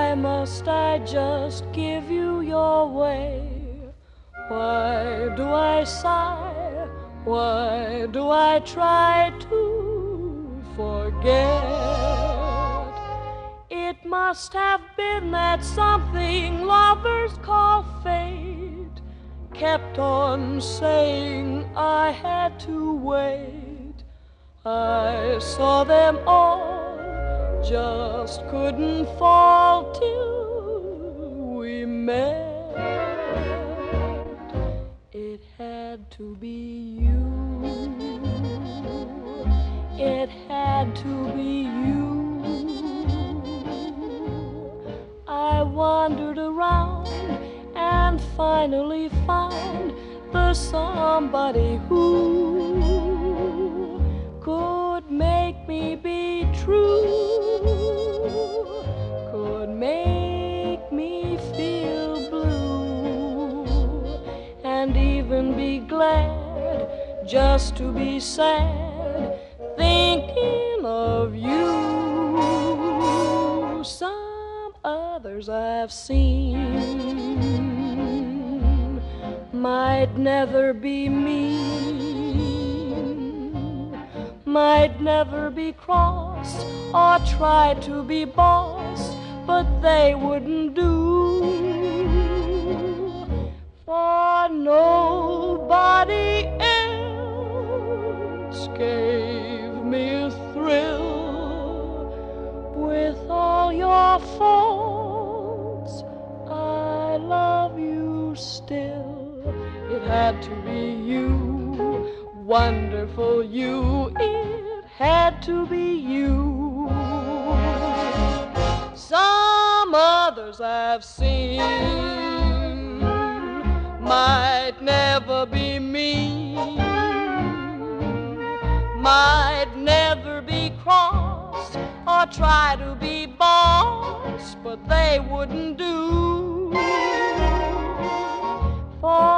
Why must I just give you your way? Why do I sigh? Why do I try to forget? It must have been that something lovers call fate kept on saying I had to wait. I saw them all, just couldn't fall till we met. It had to be you. It had to be you. I wandered around and finally found the somebody who could make me be true, could make me feel blue, and even be glad just to be sad, thinking of you. Some others I've seen might never be mean, might never be cross or try to be boss, but they wouldn't do. For nobody else gave me a thrill. With all your faults, I love you still. It had to be you, wonderful you. It had to be you. Some others I've seen might never be mean, might never be cross or try to be boss, but they wouldn't do. For